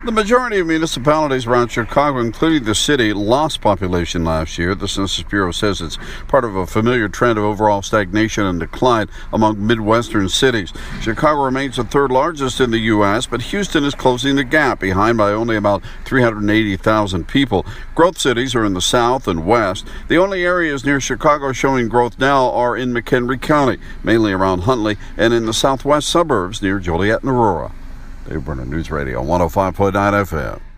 The majority of municipalities around Chicago, including the city, lost population last year. The Census Bureau says it's part of a familiar trend of overall stagnation and decline among Midwestern cities. Chicago remains the third largest in the U.S., but Houston is closing the gap, behind by only about 380,000 people. Growth cities are in the south and west. The only areas near Chicago showing growth now are in McHenry County, mainly around Huntley, and in the southwest suburbs near Joliet and Aurora. Dave Brennan, News Radio 105.9 FM.